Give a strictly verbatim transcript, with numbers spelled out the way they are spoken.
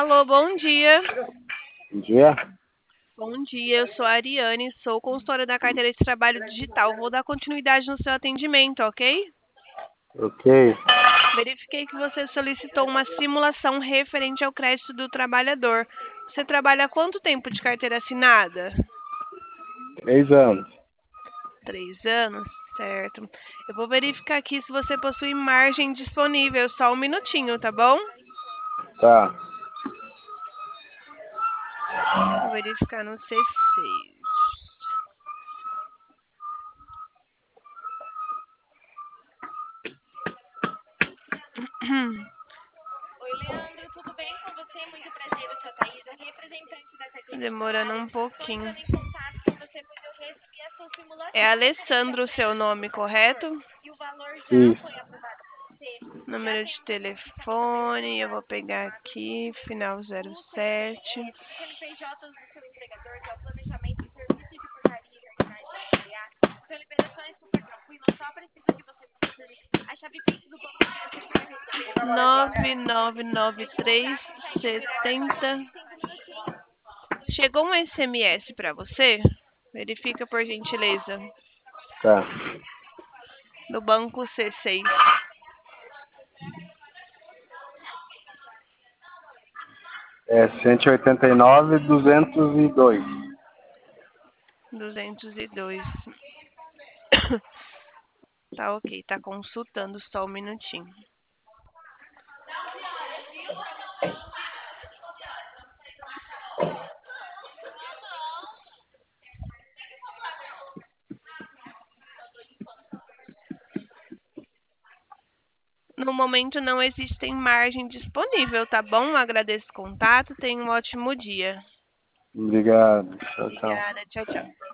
Alô, bom dia. Bom dia. Bom dia, eu sou a Ariane, sou consultora da carteira de trabalho digital. Vou dar continuidade no seu atendimento, ok? Ok. Verifiquei que você solicitou uma simulação referente ao crédito do trabalhador. Você trabalha há quanto tempo de carteira assinada? Três anos. Três anos, certo. Eu vou verificar aqui se você possui margem disponível. Só um minutinho, tá bom? Tá. Vou verificar no C seis. Oi, Leandro, tudo bem com você? Muito prazer, eu sou a Thaís, a representante da carteira de Demorando trabalho. um Estou pouquinho. entrando em contato com você pois eu recebi a sua É simulação referente ao Alessandro o seu crédito do nome, trabalhador correto? e o valor já Isso. foi aprovado por você. Já Número de temos a notificação da telefone, eu empresa vou pegar aprovado aqui, final zero o C N P sete. S, C N P J do seu empregador, que é o Planejamento e Serviço de Portaria e Jardinagem S A. Sua liberação é super tranquila, só preciso que você confirme a chave Pix do banco que você quer receber o nove valor. nove nove Já três consegue liberar agora? setenta. Tem cinco minutinhos? Chegou um S M S para você? Verifica por gentileza. Tá. Do banco C seis. É cento e oitenta e nove, duzentos e dois. duzentos e dois. Tá ok, tá consultando só um minutinho. No momento não existem margem disponível, tá bom? Agradeço o contato, tenha um ótimo dia. Obrigado. Tchau, tchau. Obrigada, tchau, tchau.